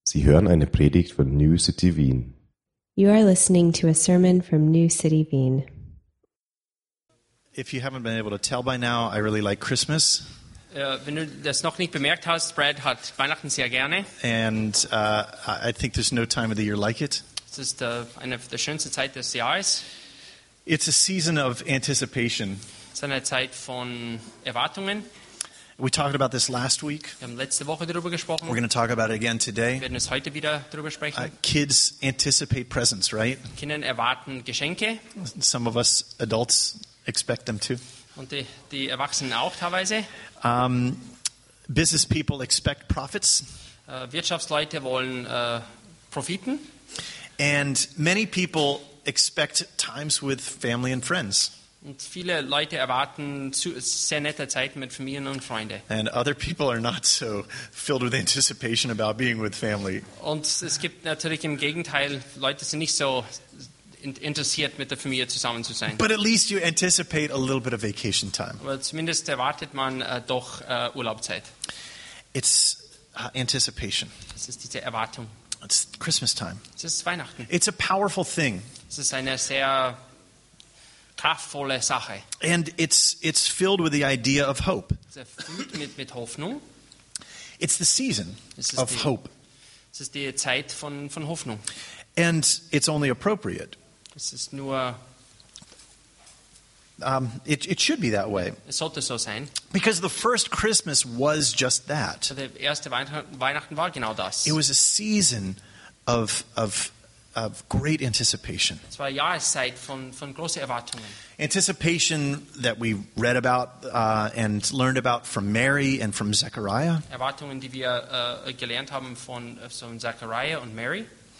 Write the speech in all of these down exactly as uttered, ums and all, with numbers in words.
Sie hören eine Predigt von New City Wien. You are listening to a sermon from New City Wien. If you haven't been able to tell by now, I really like Christmas. Äh, wenn du das noch nicht bemerkt hast, Brad hat Weihnachten sehr gerne. And uh, I think there's no time of the year like it. Es ist äh, eine der schönsten Zeit des Jahres. It's a season of anticipation. Es ist eine Zeit von Erwartungen. We talked about this last week. Wir haben letzte Woche darüber gesprochen. We're going to talk about it again today. Wir werden es heute wieder darüber Uh, sprechen. kids anticipate presents, right? Kinder erwarten Geschenke Some of us adults expect them to. und die, die Erwachsenen auch teilweise. Um, business people expect profits. Äh, Wirtschaftsleute wollen äh, Profiten And many people expect times with family and friends. und viele Leute erwarten zu, sehr nette Zeiten mit Familien und Freunden. And other people are not so filled with anticipation about being with family. Und es gibt natürlich im Gegenteil, Leute sind nicht so in- interessiert, mit der Familie zusammen zu sein. But at least you anticipate a little bit of vacation time. Aber zumindest erwartet man äh, doch äh, Urlaubszeit. It's uh, anticipation. Das ist diese Erwartung. It's Christmas time. Es ist Weihnachten. It's a powerful thing. Es ist eine sehr kraftvolle Sache. And it's it's filled with the idea of hope. Es erfüllt mit, mit Hoffnung. It's the season Es ist of die- hope. Es ist die Zeit von, von Hoffnung. And it's only appropriate. Es ist nur, Um, it, it should be that way. es sollte so sein. Because the first Christmas was just that. Der erste Weihn- Weihnachten war genau das. It was a season of, of, of great anticipation. Es war eine Jahreszeit von, von großen Erwartungen. Anticipation that we read about uh, and learned about from Mary and from Zechariah. Erwartungen, die wir äh, gelernt haben von, äh, von Zachariah und Mary.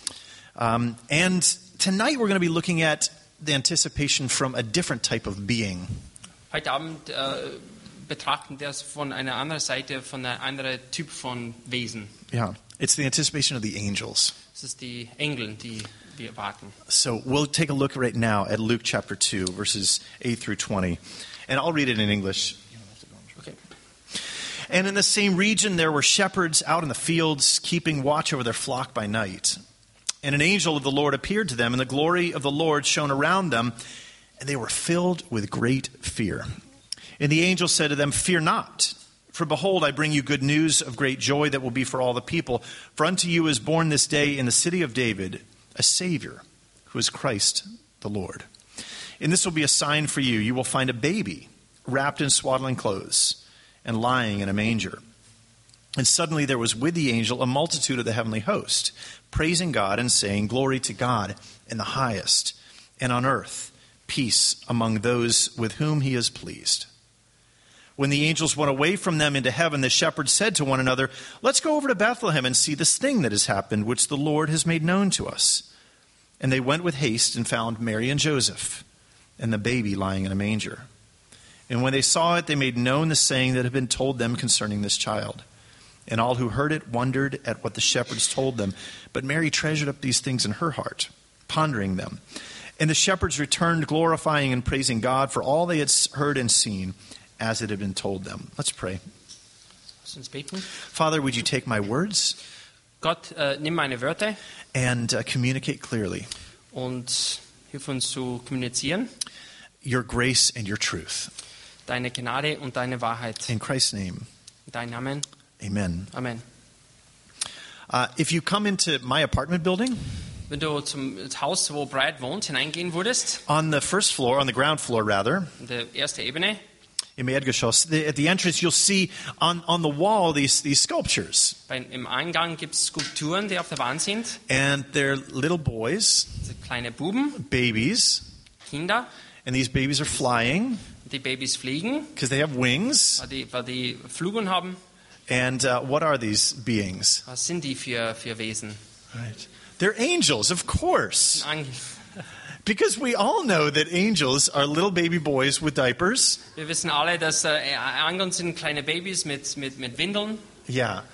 Um, and tonight we're going to be looking at the anticipation from a different type of being. Heute Abend äh, betrachten wir es von einer anderen Seite, von einem anderen Typ von Wesen. Yeah, it's the anticipation of the angels. Es ist die Engel, die wir warten. So we'll take a look right now at Luke chapter two, verses eight through twenty. And I'll read it in English. Okay. And in the same region there were shepherds out in the fields, keeping watch over their flock by night. And an angel of the Lord appeared to them, and the glory of the Lord shone around them, and they were filled with great fear. And the angel said to them, "Fear not, for behold, I bring you good news of great joy that will be for all the people. For unto you is born this day in the city of David a Savior, who is Christ the Lord. And this will be a sign for you. You will find a baby wrapped in swaddling clothes and lying in a manger." And suddenly there was with the angel a multitude of the heavenly host, praising God and saying, "Glory to God in the highest, and on earth peace among those with whom he is pleased." When the angels went away from them into heaven, the shepherds said to one another, "Let's go over to Bethlehem and see this thing that has happened, which the Lord has made known to us." And they went with haste and found Mary and Joseph and the baby lying in a manger. And when they saw it, they made known the saying that had been told them concerning this child. And all who heard it wondered at what the shepherds told them. But Mary treasured up these things in her heart, pondering them. And the shepherds returned, glorifying and praising God for all they had heard and seen, as it had been told them. Let's pray. Lass uns beten. Father, would you take my words Gott, äh, nimm meine Wörter and uh, communicate clearly und hilf uns zu kommunizieren. your grace and your truth. Deine Gnade und deine Wahrheit. In Christ's name, Dein Namen. amen. Amen. Uh, if you come into my apartment building, Wenn du zum Haus, wo Brad wohnt, hineingehen würdest, on the first floor, on the ground floor rather, in der ersten Ebene, im Erdgeschoss, the, at the entrance you'll see on, on the wall these, these sculptures. bei, im Eingang gibt es Skulpturen, die auf der Wand sind. And they're little boys, Das sind kleine Buben, babies, Kinder. and these babies are flying Die Babys fliegen, because they have wings. weil die, weil die Flügel haben. And uh, what are these beings? Was sind die für, für Wesen? Right. They're angels, of course. Angel. Because we all know that angels are little baby boys with diapers. Wir wissen alle, dass äh, Engel sind kleine Babys mit, mit, mit Windeln. Yeah.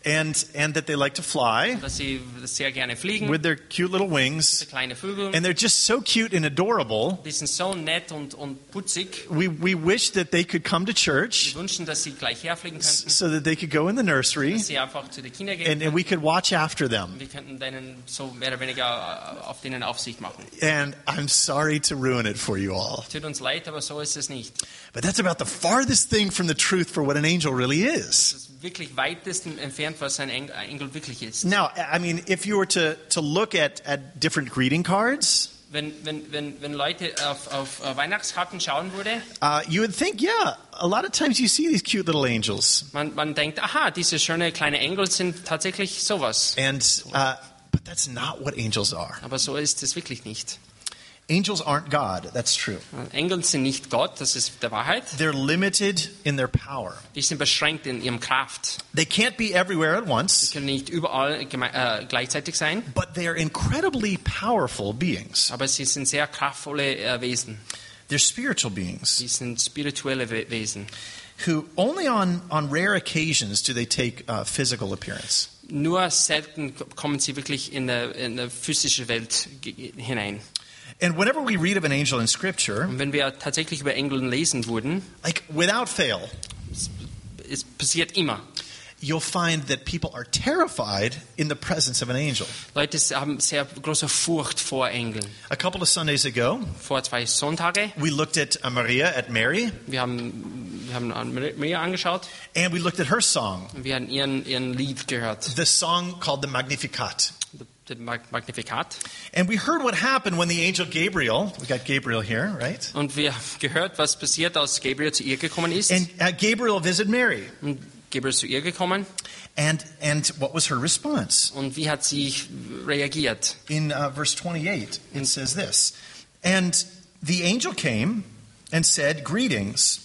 and and that they like to fly dass sie sehr gerne fliegen, with their cute little wings, diese kleine Vögel. and they're just so cute and adorable. Die sind so nett und, und putzig. We we wish that they could come to Wir church wünschen, dass sie gleich herfliegen könnten, so that they could go in the nursery dass sie einfach zu den Kindern gehen and, and we could watch after them. Wir könnten denen so mehr oder weniger auf denen Aufsicht machen. And I'm sorry to ruin it for you all, Tut uns leid, aber so ist es nicht. but that's about the farthest thing from the truth for what an angel really Es is. ist wirklich weitest entfernt, was ein Eng- ein Engel wirklich ist. Now, I mean, if you were to to look at at different greeting cards, Wenn, wenn, wenn, wenn Leute auf, auf äh, Weihnachtskarten schauen würde, uh, you would think, yeah, a lot of times you see these cute little angels, man, man denkt, aha, diese schöne kleine Engel sind tatsächlich sowas. and uh, but that's not what angels are. Aber so ist es wirklich nicht. Angels aren't God. That's true. Engel sind nicht Gott, das ist der Wahrheit. They're limited in their power. Die sind beschränkt in ihrem Kraft. They can't be everywhere at Sie once, können nicht überall geme- äh, gleichzeitig sein, but they are incredibly powerful beings. aber sie sind sehr kraftvolle äh, Wesen. They're spiritual beings Sie sind spirituelle We- Wesen. who only on, on rare occasions do they take uh, physical appearance. Nur selten kommen sie wirklich in eine, in eine physische Welt ge- hinein. And whenever we read of an angel in Scripture, Und wenn wir tatsächlich über Engel lesen würden, like without fail, es passiert immer. you'll find that people are terrified in the presence of an angel. Leute haben sehr große Furcht vor Engeln. A couple of Sundays ago, Vor zwei Sonntage, we looked at uh, Maria, at Mary, wir haben, wir haben an Maria angeschaut and we looked at her song, und wir haben ihren, ihren Lied gehört, the song called the Magnificat. das Magnificat. And we heard what happened when the angel Gabriel, we got Gabriel here, right? Und wir haben gehört, was passiert, als Gabriel zu ihr gekommen ist. And uh, Gabriel visited Mary. Und Gabriel ist zu ihr gekommen. And and what was her response? Und wie hat sie reagiert? In uh, verse twenty-eight, it says this. And the angel came and said, "Greetings."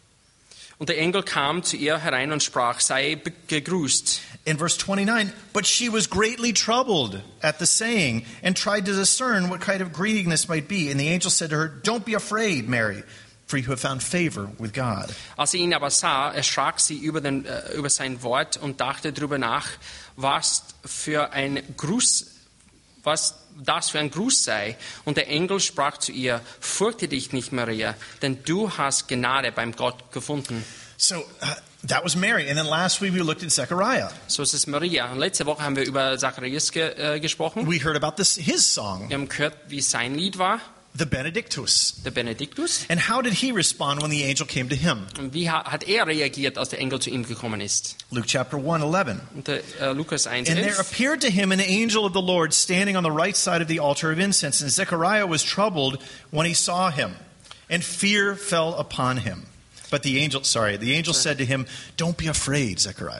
Und der Engel kam zu ihr herein und sprach, sei be- gegrüßt. In verse twenty-nine, but she was greatly troubled at the saying and tried to discern what kind of greeting this might be. And the angel said to her, "Don't be afraid, Mary, for you have found favor with God." Als sie ihn aber sah, erschrak sie über, den, äh, über sein Wort und dachte darüber nach, was für ein Gruß, was das für ein Gruß sei. Und der Engel sprach zu ihr, fürchte dich nicht, Maria, denn du hast Gnade beim Gott gefunden. So uh, that was Mary. And then last week we looked at Zechariah. So ist es Maria. Und letzte Woche haben wir über Zacharias ge, äh, gesprochen. We heard about this his song, Wir haben gehört, wie sein Lied war, the Benedictus. der Benediktus. And how did he respond when the angel came to him? Und wie ha- hat er reagiert, als der Engel zu ihm gekommen ist? Luke chapter one, eleven. Und der, äh, Lukas eins, And there elf. appeared to him an angel of the Lord standing on the right side of the altar of incense. And Zechariah was troubled when he saw him, and fear fell upon him. But the angel, sorry, the angel said to him, "Don't be afraid, Zechariah."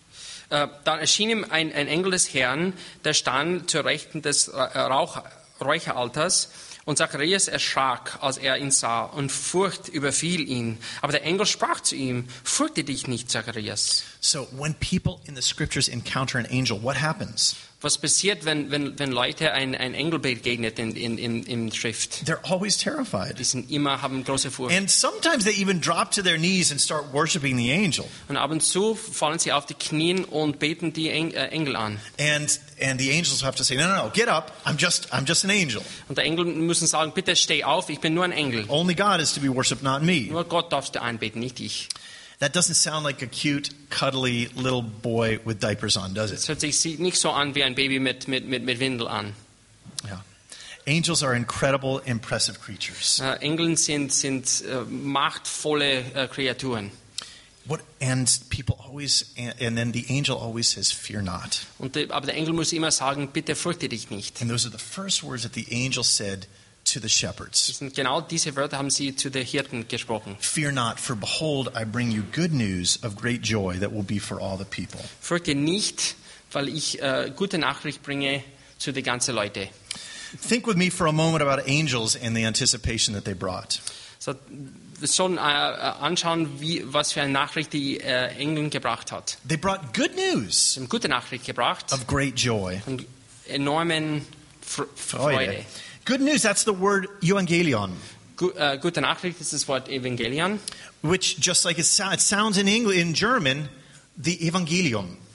Äh, Dann erschien ihm ein, ein Engel des Herrn, der stand zur Rechten des äh, Rauch, Räucheraltars. Und Zacharias erschrak, als er ihn sah, und Furcht überfiel ihn. Aber der Engel sprach zu ihm, fürchte dich nicht, Zacharias. So when people in the scriptures encounter an angel, what happens? Was passiert, wenn, wenn, wenn Leute ein, ein Engel begegnet in, in, in, in Schrift? They're always terrified. Die sind immer, haben große Furcht. And sometimes they even drop to their knees and start worshiping the angel. Und ab und zu fallen sie auf die Knien und beten die Eng- äh, Engel an. And and the angels have to say, "No, no, no, get up. I'm just I'm just an angel. Und der Engel müssen sagen, bitte steh auf, ich bin nur ein Engel. Only God is to be worshipped, not me." Nur Gott darfst du anbeten, nicht ich. That doesn't sound like a cute, cuddly little boy with diapers on, does Es it? hört sich sieht nicht so an wie ein Baby mit, mit, mit, mit Windel an. Yeah. Angels are incredible, impressive creatures. Äh, Engel sind, sind äh, machtvolle äh, Kreaturen. What and people always and, and then the angel always says, "Fear not." Und der, aber der Engel muss immer sagen, bitte fürchte dich nicht. And those are the first words that the angel said to the shepherds. Das sind genau diese Wörter haben sie zu den Hirten gesprochen. "Fear not, for behold, I bring you good news of great joy that will be for all the people." Fürchte nicht, weil ich äh, gute Nachricht bringe zu den ganzen Leuten. Think with me for a moment about angels and the anticipation that they brought. So, wir sollen äh, anschauen, wie, was für eine Nachricht die äh, Engel gebracht hat. They brought good news Sie haben gute Nachricht gebracht of great joy. und enormen Fr Freude. Good news, that's the word evangelion, Gu äh, gute Nachricht ist das Wort Evangelion. which just like it, so- it sounds in English, in German, the evangelium.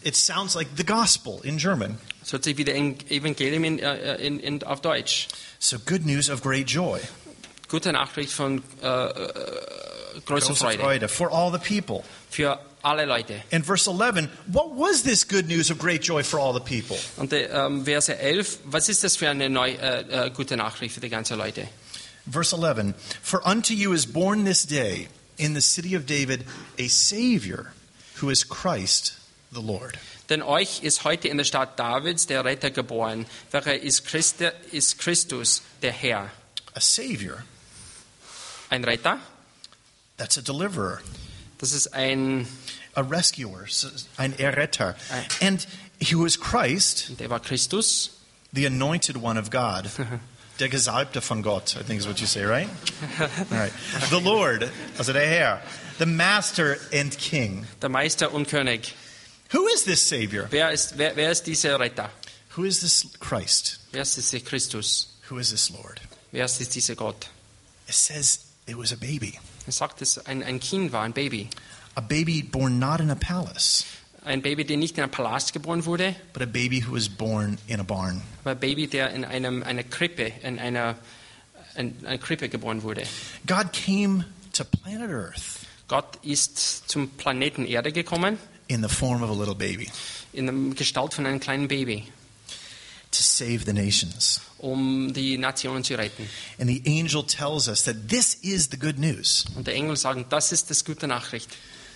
it sounds like the gospel in German. Es hört sich wie der Evangelium in, äh, in, in, auf Deutsch. So good news of great joy. Gute Nachricht von äh, äh, großer Große Freude Freude for all the people. für alle Leute. In verse eleven, what was this good news of great joy for all the people? Und äh, ähm, Verse elf, was ist das für eine neu, äh, äh, gute Nachricht für die ganzen Leute? Verse eleven, for unto you is born this day in the city of David a Savior, who is Christ the Lord. Denn euch ist heute in der Stadt Davids der Retter geboren, welcher ist, Christi, ist Christus, der Herr. A Savior, Ein Retter, that's a deliverer, das ist ein, a rescuer, ein Erretter. And who is Christ, der war Christus, the anointed one of God. Der Gesalbte von Gott, I think is what you say, right? All right. The Lord, also der Herr, the Master and King. der Meister und König. Who is this Savior? Wer ist, wer, wer ist dieser Retter? Who is this Christ? Wer ist dieser Christus? Who is this Lord? Wer ist dieser Gott? It says it was a baby. Er sagt, dass ein, ein Kind war, ein Baby. A baby born not in a palace, Ein Baby, der nicht in einem Palast geboren wurde, but a baby who was born in a barn. aber ein Baby, der in einem, einer Krippe, in einer, in einer Krippe geboren wurde. God came to planet Earth Gott ist zum Planeten Erde gekommen, in the form of a little baby in der Gestalt von einem kleinen Baby, to save the nations. um die Nationen zu retten. And the angel tells us that this is the good news. Und der Engel sagt, das ist das gute Nachricht.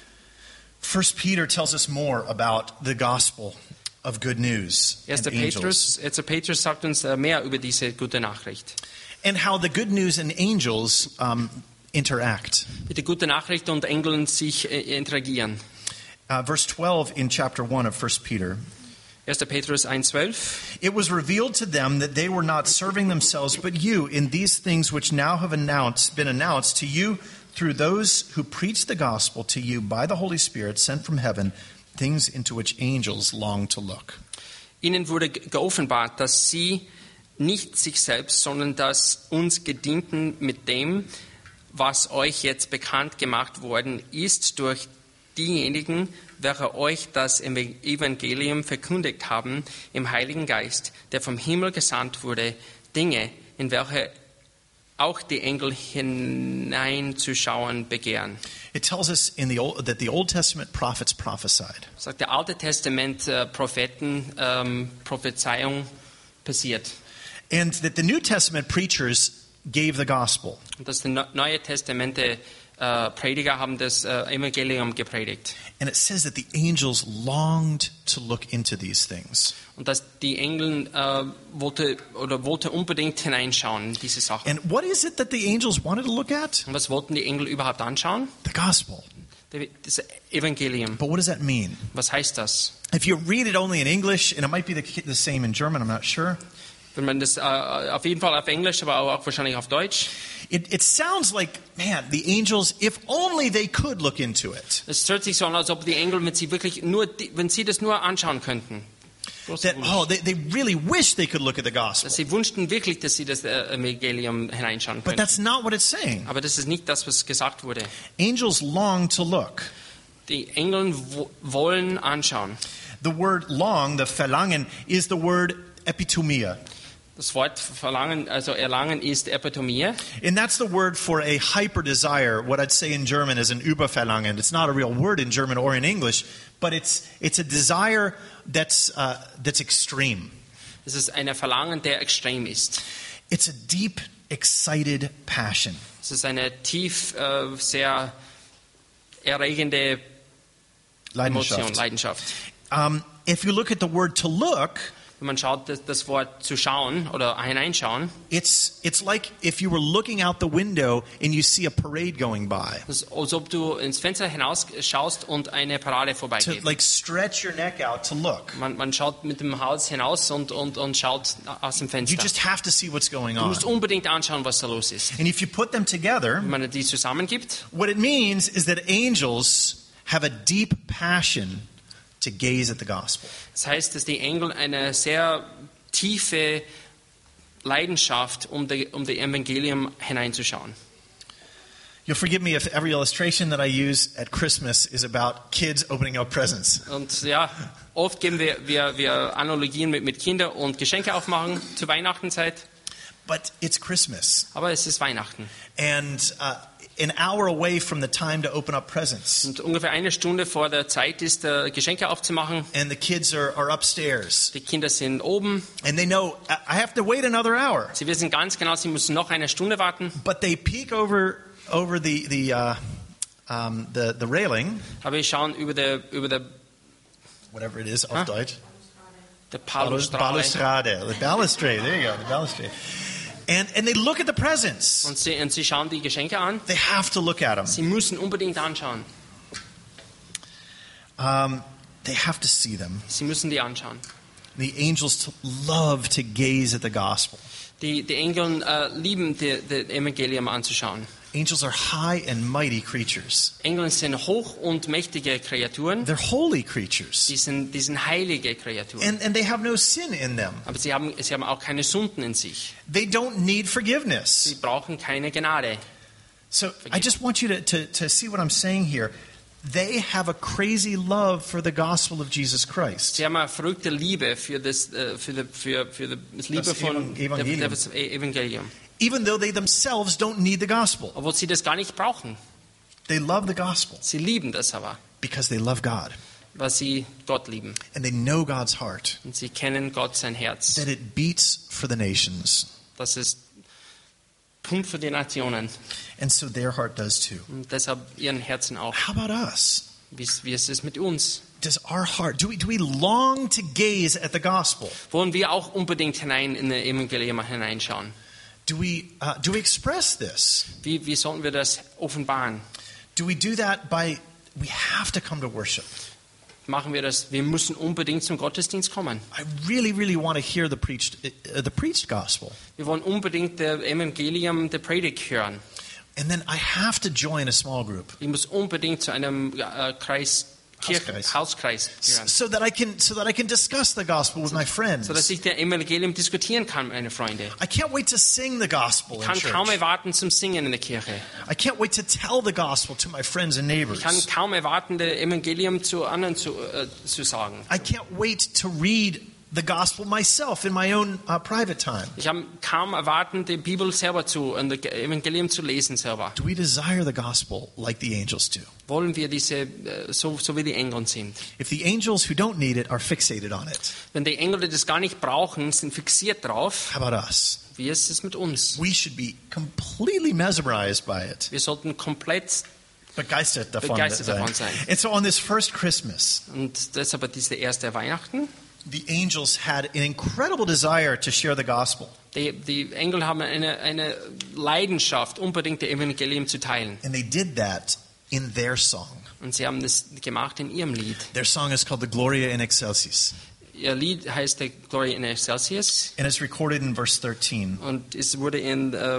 First Peter tells us more about the gospel of good news and Erster angels, Petrus, Erster Petrus sagt uns äh, mehr über diese gute Nachricht. and how the good news and angels um, interact. Wie die gute Nachricht und Engeln sich äh, interagieren. Uh, verse twelve in chapter one of First Peter. Erster Petrus eins zwölf. It was revealed to them that they were not serving themselves, but you, in these things which now have announced, been announced to you through those who preach the gospel to you by the Holy Spirit sent from heaven, things into which angels long to look. Ihnen wurde geoffenbart, dass sie nicht sich selbst, sondern dass uns gedienten mit dem, was euch jetzt bekannt gemacht worden ist durch diejenigen, welche euch das Evangelium verkündigt haben im Heiligen Geist, der vom Himmel gesandt wurde, Dinge, in welche auch die Engel hineinzuschauen begehren. It tells us in the old, that the Old Testament prophets prophesied. Sagt der Alte Testament äh, Propheten, ähm, Prophezeiung passiert. And that the New Testament preachers gave the gospel. Und dass die Neue Testamente äh, Prediger haben das äh, Evangelium gepredigt. And it says that the angels longed to look into these things. Und dass die Engel äh, wollte oder wollte unbedingt hineinschauen in diese Sachen. And what is it that the angels wanted to look at? Und was wollten die Engel überhaupt anschauen? The gospel. Das Evangelium. But what does that mean? Was heißt das? If you read it only in English, and it might be the, the same in German, I'm not sure. Wenn man das äh, auf jeden Fall auf Englisch, aber auch wahrscheinlich auf Deutsch. It, it sounds like, man, the angels, if only they could look into it. Es hört sich so an, als ob die Engel, wenn sie wirklich nur, wenn sie das nur anschauen könnten. That, oh, they, they really wish they could look at the gospel. Dass sie wünschten wirklich, dass sie das äh, Evangelium hineinschauen But könnten. that's not what it's saying. Aber das ist nicht das, was gesagt wurde. Angels long to look. Die Engel wo- wollen anschauen. The word long, the verlangen, is the word epitomia. Das Wort verlangen, also erlangen, ist Epitomie. And that's the word for a hyper desire, what I'd say in German is an Überverlangen. It's not a real word in German or in English, but it's it's a desire that's uh, that's extreme. Es ist ein Verlangen, der extrem ist. It's a deep, excited passion. Es ist eine tief, äh, sehr erregende Emotion, Leidenschaft. Leidenschaft. Um, if you look at the word to look, Wenn man schaut, das, das Wort zu schauen oder hineinschauen, it's it's like if you were looking out the window and you see a parade going by. das ist, als ob du ins Fenster hinaus schaust und eine Parade To vorbeigeht. like stretch your neck out to look. Man, man schaut mit dem Hals hinaus und, und, und schaut aus dem You Fenster. just have to see what's going Du on. musst unbedingt anschauen, was da los ist. And if you put them together, Wenn man die zusammengibt, what it means is that angels have a deep passion to gaze at the gospel. das heißt, dass die Engel eine sehr tiefe Leidenschaft, um die, um die Evangelium hineinzuschauen. You'll forgive me if every illustration that I use at Christmas is about kids opening up presents. Und ja, oft geben wir, wir, wir Analogien mit, mit Kindern und Geschenke aufmachen zur Weihnachtenzeit. But it's Christmas. Aber es ist Weihnachten. And uh, an hour away from the time to open up presents. Und ungefähr eine Stunde vor der Zeit ist, äh, Geschenke aufzumachen. And the kids are, are upstairs. Die Kinder sind oben. And they know, I have to wait another hour. Sie wissen ganz genau, sie müssen noch eine Stunde warten. But they peek over over the the uh, um, the, the railing. Aber wir schauen über der über der Whatever it is, auf Huh? Deutsch. der Balustrade. Balustrade. The balustrade. There you go. The balustrade. And, and they look at the presents. Und sie, und sie schauen die Geschenke an. They have to look at them. Sie müssen unbedingt anschauen. Um, they have to see them. Sie müssen die anschauen. The angels t- love to gaze at the gospel. Die, die Engel äh, lieben das Evangelium anzuschauen. Angels are high and mighty creatures. Engel sind hoch und mächtige Kreaturen. They're holy creatures. Die sind, die sind heilige Kreaturen. And, and they have no sin in them. Aber sie haben, sie haben auch keine Sünden in sich. They don't need Sie forgiveness. brauchen keine Gnade. So I just want you to, to, to see what I'm saying here. They have a crazy love for the gospel of Jesus Christ. Sie haben eine verrückte Liebe für das, äh, für die, für, für das Liebe Das von Evangelium. der- das Evangelium. Even though they themselves don't need the gospel. Obwohl sie das gar nicht brauchen. They love the gospel Sie lieben das aber, because they love God. weil sie Gott lieben. And they know God's heart. Und sie kennen Gott sein Herz. That it beats for the nations. Das ist Punkt für die Nationen. And so their heart does too. Und deshalb ihren Herzen auch. How about us? Wie, wie ist es mit uns? Does our heart, do we, do we long to gaze at the gospel? Wollen wir auch unbedingt hinein in das Evangelium hineinschauen? Do we, uh, do we express this? Wie, wie sollten wir das offenbaren? Do we do that by, we have to come to worship. Machen wir das? Wir müssen unbedingt zum Gottesdienst kommen. I really, really want to hear the preached, uh, the preached gospel. Wir wollen unbedingt das Evangelium der Predigt hören. And then I have to join a small group Ich muss unbedingt zu einem äh, Kreis, Kirche, Hauskreis. Hauskreis gehören. so that I can, so that I can discuss the gospel with my friends. So dass ich das Evangelium diskutieren kann mit meinen Freunden. I can't wait to sing the gospel Ich in kann kaum church. erwarten zum Singen in der Kirche. I can't wait to tell the gospel to my friends and neighbors. Ich kann kaum erwarten, das Evangelium zu anderen zu, äh, zu sagen. I can't wait to read the gospel myself in my own uh, private time. Ich kann kaum erwarten, die Bibel selber zu, und das Evangelium zu lesen selber. Do we desire the gospel like the angels do? Wollen wir diese, äh, so, so wie die Engel sind. If the angels who don't need it are fixated on it, Wenn die Engel das gar nicht brauchen, sind fixiert drauf, how about us? wie ist es mit uns? We should be completely mesmerized by it. Wir sollten komplett, Begeistert davon, Begeistert sein. davon sein. And so on this first Christmas, und deshalb diese erste Weihnachten, the angels had an incredible desire to share the gospel. die, die Engel haben eine, eine Leidenschaft, unbedingt das Evangelium zu teilen. And they did that in their song. Und sie haben das gemacht in ihrem Lied. Their song is called the Gloria in Excelsis. Ihr Lied heißt der Glory in Excelsis And it's recorded in verse thirteen. und es wurde in äh,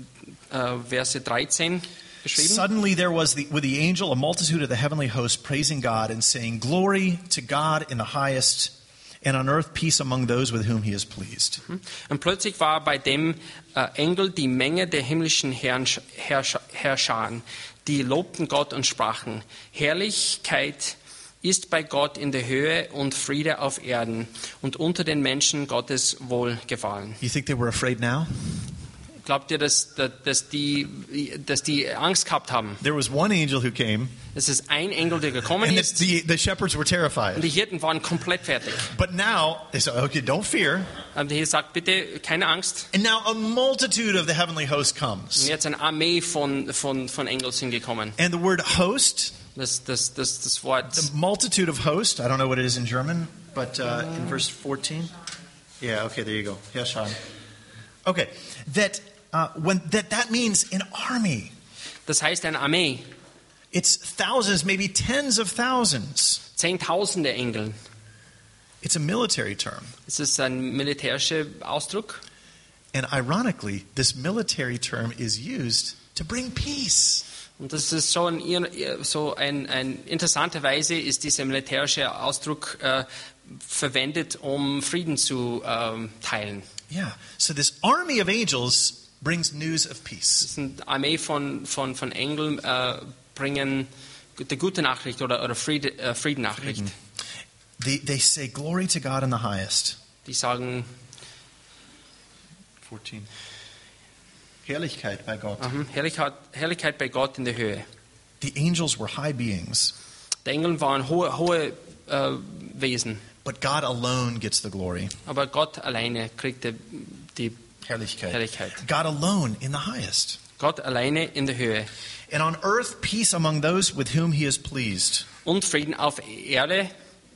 äh, Verse dreizehn geschrieben. Suddenly there was the, with the angel a multitude of the heavenly host praising God and saying, Glory to God in the highest, and on earth peace among those with whom he is pleased. Und plötzlich war bei dem äh, Engel die Menge der himmlischen Herrn, Herrscher, Herrscher, die lobten Gott und sprachen, Herrlichkeit ist bei Gott in der Höhe und Friede auf Erden und unter den Menschen Gottes Wohlgefallen. You think they were afraid now? Glaubt ihr, dass, dass, die, dass die Angst gehabt haben? There was one angel who came, Es ist ein Engel, der gekommen and ist, the, the shepherds were und terrified. die Hirten waren komplett fertig. But now, they said, okay, don't fear. Und er sagt, bitte keine Angst. And now a multitude of the heavenly host Und comes. jetzt eine Armee von, von, von Engeln sind gekommen. And the word host, Das, das, das, das Wort, the multitude of host, I don't know what it is in German, but uh, in verse fourteen. Yeah, okay, there you go. Yeah, Sean. Okay, that uh, when that that means an army. das heißt eine Armee. It's thousands, maybe tens of thousands. Zehntausende Engel. It's a military term. Das ist ein militärischer Ausdruck. And ironically, this military term is used to bring peace. Und das ist so ein, so ein, ein interessante Weise ist dieser militärische Ausdruck äh, verwendet, um Frieden zu ähm, teilen. Yeah. So this army of angels brings news of Das peace. ist eine Armee von, von, von Engeln, äh, bringen die gute Nachricht oder, oder Friede, äh, Friedennachricht. They, they say, glory to God in the highest. Die sagen, fourteen. Herrlichkeit bei Gott. mhm, Herrlichkeit, Herrlichkeit bei Gott in der Höhe. The angels were high beings, Die Engel waren hohe, hohe äh, Wesen, but God alone gets the glory. aber Gott alleine kriegte die Herrlichkeit. Herrlichkeit. God alone in the highest. Gott alleine in der Höhe. And on earth, peace among those with whom he is pleased. Und Frieden auf Erde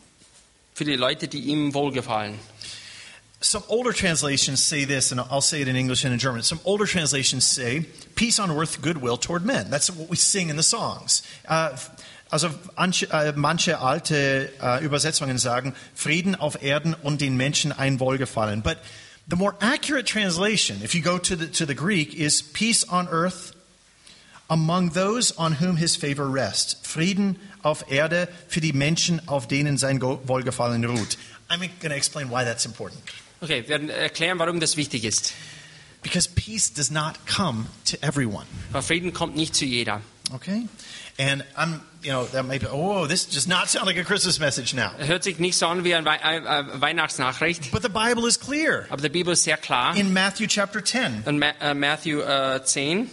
für die Leute, die ihm wohlgefallen. Some older translations say this, and I'll say it in English and in German. Some older translations say, peace on earth, goodwill toward men. That's what we sing in the songs. Uh, also manche, uh, manche alte uh, Übersetzungen sagen, Frieden auf Erden und den Menschen ein Wohlgefallen. But the more accurate translation, if you go to the, to the Greek, is peace on earth among those on whom his favor rests. Frieden auf Erde für die Menschen, auf denen sein Wohlgefallen ruht. I'm going to explain why that's important. Okay, wir werden erklären, warum das wichtig ist. Because peace does not come to everyone. Weil Frieden kommt nicht zu jeder. Okay? And I'm, you know, that may be, oh, this does not sound like a Christmas message now. Er hört sich nicht so an wie eine Wei äh, Weihnachtsnachricht, But the Bible is clear. aber die Bibel ist sehr klar. In Matthew chapter ten. In Ma äh, Matthew äh, zehn,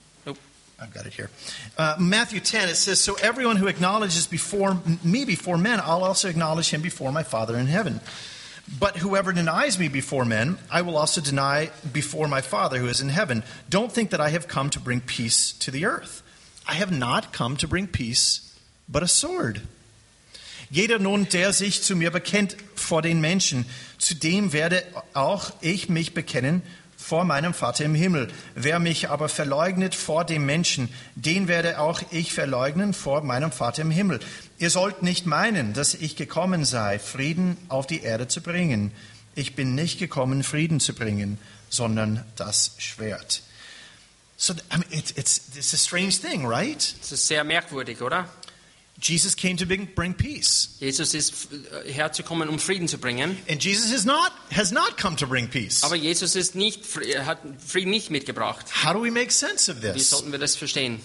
I've got it here. Uh, Matthew ten, it says, so everyone who acknowledges before me before men, I'll also acknowledge him before my Father in heaven. But whoever denies me before men, I will also deny before my Father who is in heaven. Don't think that I have come to bring peace to the earth. I have not come to bring peace, but a sword. Jeder nun, der sich zu mir bekennt vor den Menschen, zu dem werde auch ich mich bekennen vor meinem Vater im Himmel. Wer mich aber verleugnet vor dem Menschen, den werde auch ich verleugnen vor meinem Vater im Himmel. Ihr sollt nicht meinen, dass ich gekommen sei, Frieden auf die Erde zu bringen. Ich bin nicht gekommen, Frieden zu bringen, sondern das Schwert. So, I mean, it's, it's, it's a strange thing, right? das ist sehr merkwürdig, oder? Jesus came to bring, bring peace. Jesus ist äh, herzukommen, um Frieden zu bringen. And Jesus has not, has not come to bring peace. Aber Jesus ist nicht, er hat Frieden nicht mitgebracht. How do we make sense of Wie this? sollten wir das verstehen?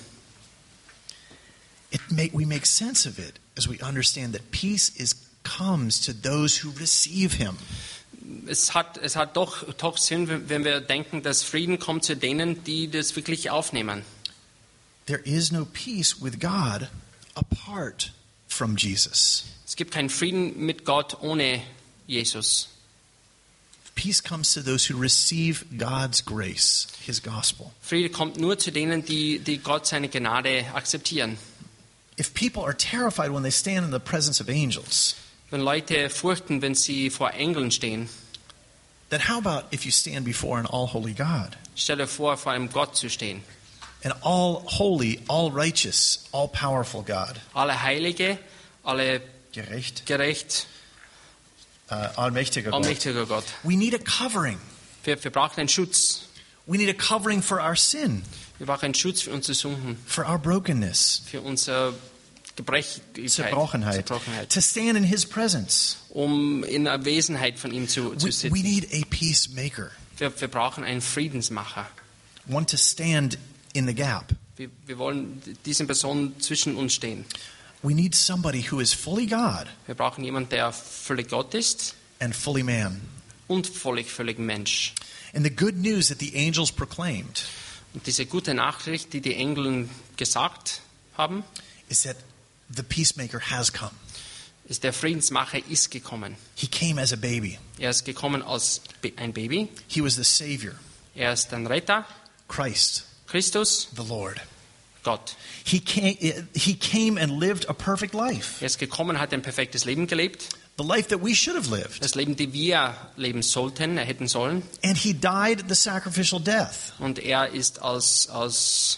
It make, we make sense of it as we understand that peace is, comes to those who receive him. Es hat, es hat doch, doch Sinn, wenn wenn wir denken, dass Frieden kommt zu denen, die das wirklich aufnehmen. There is no peace with God apart from Jesus. Es gibt keinen Frieden mit Gott ohne Jesus. Peace comes to those who receive God's grace, his gospel. Friede kommt nur zu denen, die, die Gott seine Gnade akzeptieren. If people are terrified when they stand in the presence of angels, Wenn Leute fürchten, wenn sie vor Engeln stehen, then how about if you stand before an all-holy God? stell dir vor, vor einem Gott zu stehen. An all-holy, all-righteous, all-powerful God. Alle Heilige, alle Gerecht, gerecht, uh, allmächtiger Gott. allmächtiger Gott. We need a covering. Wir, wir brauchen einen Schutz. We need a covering for our sin, Wir brauchen einen Schutz für unsere Sünden, for our brokenness, für unsere Gebrechlichkeit, Zerbrochenheit, Zerbrochenheit, to stand in his presence. um in der Wesenheit von ihm zu, zu We, sitzen. we need a peacemaker, Wir, wir brauchen einen Friedensmacher. one to stand in the gap. Wir, wir wollen diese Person zwischen uns stehen. We need somebody who is fully God Wir brauchen jemanden, der völlig Gott ist and fully man. und völlig, völlig Mensch. And the good news that the angels proclaimed Und diese gute Nachricht, die die Engel gesagt haben, is that the peacemaker has come. ist, der Friedensmacher ist gekommen. He came as a baby. Er ist gekommen als Be- ein Baby. He was the Savior, Er ist ein Retter, Christ, Christus, the Lord. Gott. He came, he came and lived a perfect life, Er ist gekommen, hat ein perfektes Leben gelebt. the life that we should have lived. Das Leben, das wir leben sollten, er hätten sollen. And he died the sacrificial death. Und er ist als, als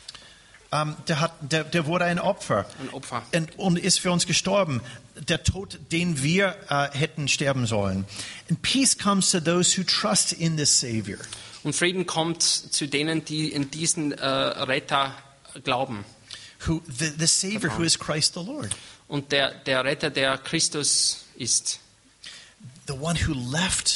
Um, der, hat, der, der wurde ein Opfer ein Opfer. und, und ist für uns gestorben. Der Tod, den wir uh, hätten sterben sollen. And peace comes to those who trust in this Savior. Und Frieden kommt zu denen, die in diesen äh, Retter glauben. Who, the, the Savior who is Christ the Lord. Und der, der Retter, der Christus ist. The one who left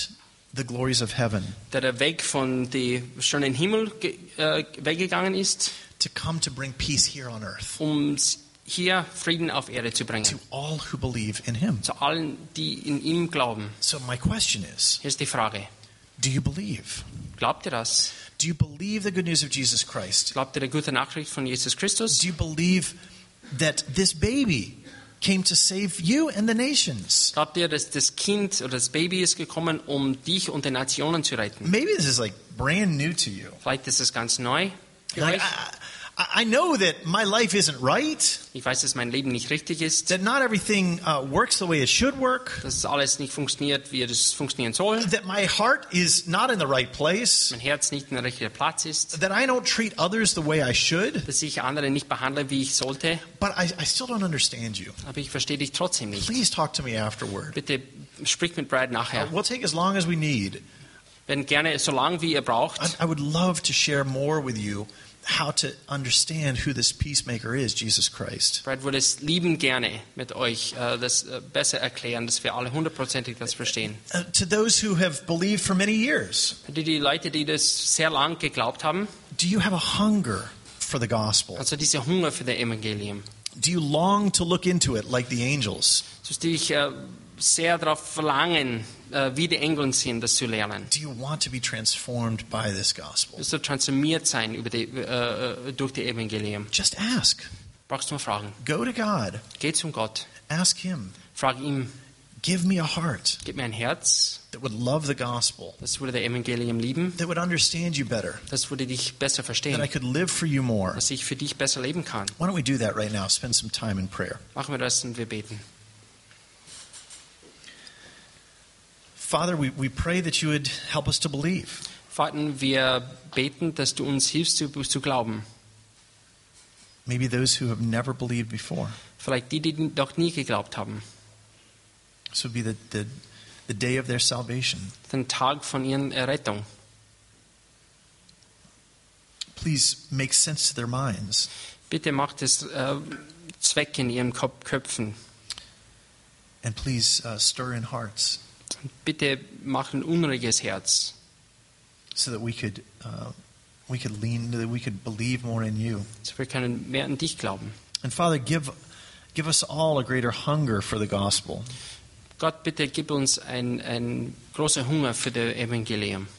the glories of heaven, der der Weg von dem schönen Himmel ge- äh, weggegangen ist, to come to bring peace here on earth um hier Frieden auf Erde zu bringen. to all who believe in him. Zu allen, die in ihm glauben. So my question is, Hier ist die Frage. do you believe? Glaubt ihr das? Do you believe the good news of Jesus Christ? Glaubt ihr die gute Nachricht von Jesus Christus? Do you believe that this baby came to save you and the nations? Glaubt ihr, dass das Kind oder das Baby ist gekommen, um dich und die Nationen zu retten? Maybe this is like brand new to you. Vielleicht ist es ganz neu für Like, euch. I, I know that my life isn't right, Ich weiß, dass mein Leben nicht richtig ist, that not everything uh, works the way it should work, dass alles nicht funktioniert, wie es funktionieren soll, that my heart is not in the right place, mein Herz nicht der richtige Platz ist, that I don't treat others the way I should, dass ich andere nicht behandle, wie ich sollte, but I, I still don't understand you. aber ich verstehe dich trotzdem nicht. Please talk to me afterward. Bitte sprich mit Brad nachher. We'll take as long as we need. Wir werden gerne so lange, wie ihr braucht. I, I would love to share more with you how to understand who this peacemaker is, Jesus Christ. Brad würde es lieben gerne mit euch äh, das äh, besser erklären, dass wir alle hundertprozentig das verstehen. Uh, to those who have believed for many years, Die, die Leute, die das sehr lang geglaubt haben, do you have a hunger for the gospel? also dieser Hunger für das Evangelium, Do you long to look into it like the angels? dass die dich äh, sehr darauf verlangen, äh, wie die Engel sind, das zu lernen. Do you want to be transformed by this gospel? Dass du transformiert sein über die, äh, äh, durch das Evangelium. Just ask. Brauchst du nur fragen. Go to God. Geh zum Gott. Ask Him. Frag ihm, Give me a heart gib mir ein Herz, that would love the gospel, das würde das Evangelium lieben, that would understand you better, das würde dich besser that I verstehen, could live for you more. dass ich für dich besser leben kann. Why don't we do that right now? Spend some time in prayer. Machen wir das und wir beten. Father, we, we pray that you would help us to believe. Vater, wir beten, dass du uns hilfst zu, zu glauben. Maybe those who have never believed before. Vielleicht die, die noch nie geglaubt haben. This would be the, the, the day of their salvation. Den Tag von ihrer Errettung. Please make sense to their minds. Bitte macht es äh, Zweck in ihren Kop- Köpfen. And please uh, stir in hearts Bitte mach ein unruhiges Herz, so that we could, uh, we could lean, that we could believe more in you. so wir können mehr an dich glauben. And Father, give, give us all a greater hunger for the gospel. Gott, bitte gib uns ein, ein großer Hunger für das Evangelium.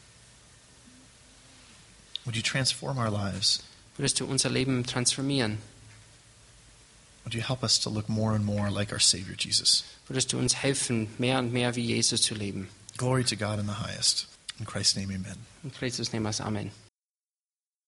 Would you transform our lives? Würdest du unser Leben transformieren? Would you help us to look more and more like our Savior Jesus? Würdest du uns helfen, mehr und mehr wie Jesus zu leben? Glory to God in the highest. In Christ's name, amen. In Christus nehmen wir es. Amen.